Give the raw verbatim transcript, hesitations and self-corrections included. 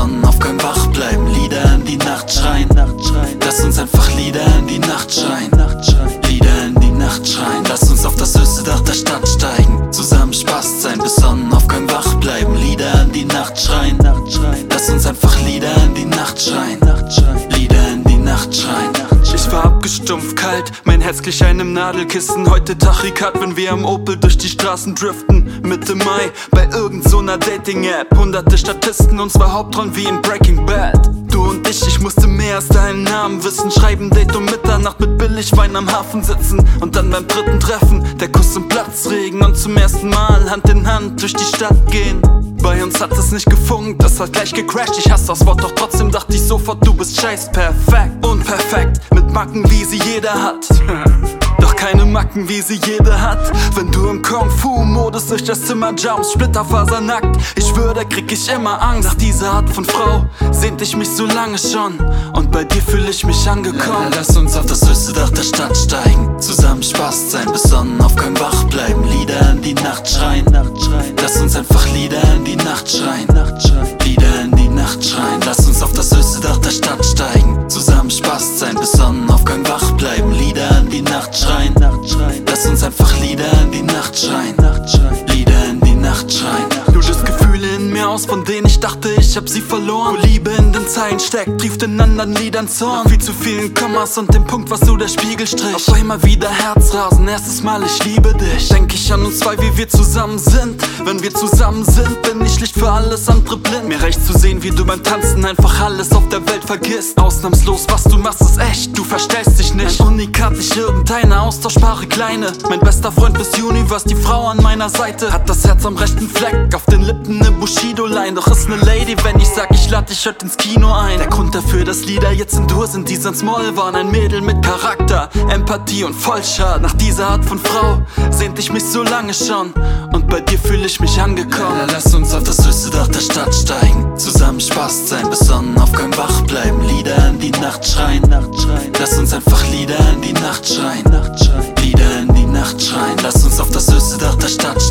besonnen, auf kein Wach bleiben, Lieder in die Nacht schreien. Lass uns einfach Lieder in die Nacht schreien. Lieder in die Nacht schreien. Lass uns auf das höchste Dach der Stadt steigen, zusammen Spaß sein, besonnen, auf kein Wach bleiben, Lieder in die Nacht schreien. Lass uns einfach Lieder in die Nacht schreien. Lieder in die Nacht schreien. Ich war abgestumpft kalt, mein Herz glich einem Nadelkissen. Heute Tachykard, wenn wir am Opel durch die Straßen driften. Mitte Mai, bei irgend so einer Dating-App. Hunderte Statisten, und zwar Hauptrollen wie in Breaking Bad. Du und ich, ich musste mehr als deinen Namen wissen. Schreiben Date um Mitternacht mit Billigwein am Hafen sitzen. Und dann beim dritten Treffen, der Kuss im Platzregen. Und zum ersten Mal Hand in Hand durch die Stadt gehen. Bei uns hat es nicht gefunkt, das hat gleich gecrashed. Ich hasse das Wort, doch trotzdem dachte ich sofort, du bist scheiß perfekt. Unperfekt, mit Macken wie sie jeder hat. Doch keine Macken wie sie jeder hat. Wenn du im Kung-Fu-Modus durch das Zimmer jumpst, splitterfasernackt, ich schwöre, krieg ich immer Angst. Nach dieser Art von Frau sehnte ich mich so lange schon, und bei dir fühle ich mich angekommen. Lass uns auf das höchste Dach der Stadt steigen, zusammen Spaß sein, besonnen, auf kein Wach bleiben, Lieder in die Nacht schreien. Lass uns einfach Lieder in die Nacht schreien. Lieder in die Nacht schreien. Lass uns auf das höchste Dach der Stadt steigen, zusammen Spaß sein, besonnen, auf kein Wach bleiben, Lieder in die Nacht schreien. Lass uns einfach Lieder in die Nacht schreien. Lieder in die Nacht schreien. Du löst Gefühle in mir aus, von denen ich dachte, ich hab sie verloren. Wo Liebe in den Zeilen steckt, trieft in anderen Liedern Zorn. Nach viel zu vielen Kommas und dem Punkt, was so der Spiegelstrich. Auf einmal wieder Herzrasen, erstes Mal, ich liebe dich. Denk ich an uns zwei, wie wir zusammen sind. Wenn wir zusammen sind, bin ich Licht für alles andere blind. Mir reicht zu sehen, wie du beim Tanzen einfach alles auf der Welt vergisst. Ausnahmslos, was du machst, ist echt, du verstellst dich nicht. Ein Unikat, nicht irgendeine austauschbare Kleine. Mein bester Freund bis Universe, die Frau an meiner Seite. Hat das Herz am rechten Fleck, auf den Lippen ne Bushido-Line. Doch ist ne Lady, wenn ich sag, ich lad dich heute ins Kino ein. Der Grund dafür, dass Lieder jetzt in Dur sind, die sonst Moll waren. Ein Mädel mit Charakter, Empathie und Vollschad. Nach dieser Art von Frau sehnt ich mich so lange schon, und bei dir fühle ich mich angekommen. Lass uns auf das höchste Dach der Stadt steigen, zusammen Spaß sein, besonnen, auf kein Wach bleiben, Lieder in die Nacht schreien. Lass uns einfach Lieder in die Nacht schreien. Lieder in die Nacht schreien. Lass uns auf das höchste Dach der Stadt